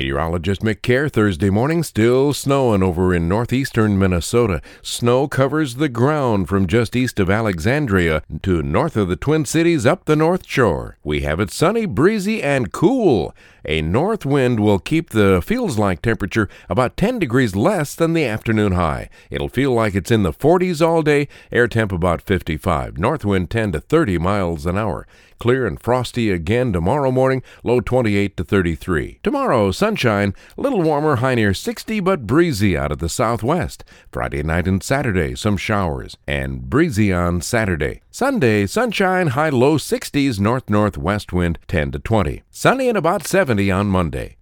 Meteorologist Mick Kerr. Thursday morning, still snowing over in northeastern Minnesota. Snow covers the ground from just east of Alexandria to north of the Twin Cities up the North Shore. We have it sunny, breezy, and cool. A north wind will keep the feels-like temperature about 10 degrees less than the afternoon high. It'll feel like it's in the 40s all day, air temp about 55. North wind 10 to 30 miles an hour. Clear and frosty again tomorrow morning, low 28 to 33. Tomorrow, sunshine, a little warmer, high near 60, but breezy out of the southwest. Friday night and Saturday, some showers, and breezy on Saturday. Sunday, sunshine, high low 60s, north-northwest wind 10 to 20. Sunny and about 70 on Monday.